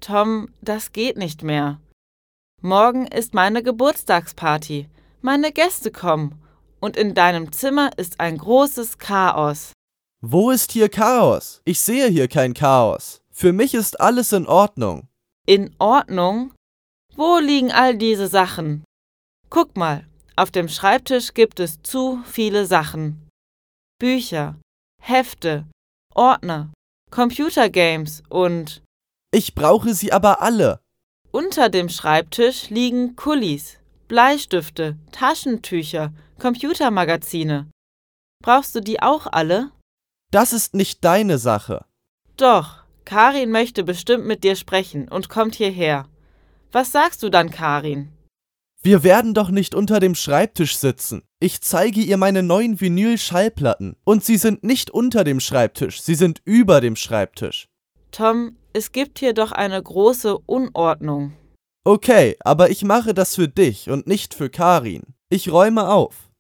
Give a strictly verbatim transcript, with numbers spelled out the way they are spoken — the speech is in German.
Tom, das geht nicht mehr. Morgen ist meine Geburtstagsparty. Meine Gäste kommen. Und in deinem Zimmer ist ein großes Chaos. Wo ist hier Chaos? Ich sehe hier kein Chaos. Für mich ist alles in Ordnung. In Ordnung? Wo liegen all diese Sachen? Guck mal, auf dem Schreibtisch gibt es zu viele Sachen. Bücher, Hefte, Ordner, Computergames und... Ich brauche sie aber alle. Unter dem Schreibtisch liegen Kulis, Bleistifte, Taschentücher, Computermagazine. Brauchst du die auch alle? Das ist nicht deine Sache. Doch, Karin möchte bestimmt mit dir sprechen und kommt hierher. Was sagst du dann, Karin? Wir werden doch nicht unter dem Schreibtisch sitzen. Ich zeige ihr meine neuen Vinyl-Schallplatten. Und sie sind nicht unter dem Schreibtisch, sie sind über dem Schreibtisch. Tom, es gibt hier doch eine große Unordnung. Okay, aber ich mache das für dich und nicht für Karin. Ich räume auf.